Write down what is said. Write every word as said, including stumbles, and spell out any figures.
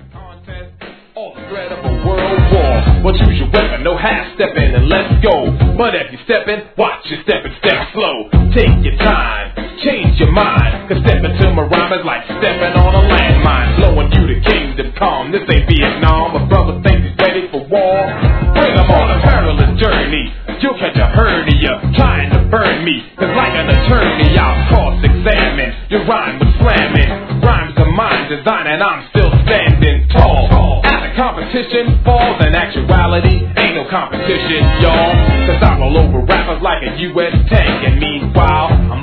Contest or the threat of a world war. Well, choose your weapon, no half-stepping and let's go. But if you're stepping, watch your step and step slow. Take your time, change your mind, cause stepping to my rhyme is like stepping on a landmine. Blowing you to kingdom come, this ain't Vietnam. A brother thinks he's ready for war. Bring him on a perilous journey. You'll catch a hernia trying to burn me, cause like an attorney I'll cross-examine your rhyme with slamming. Rhymes are mine, design, and I'm still standing tall. Out of competition falls in actuality, ain't no competition, y'all, cause I roll over rappers like a U S tank. And meanwhile, I'm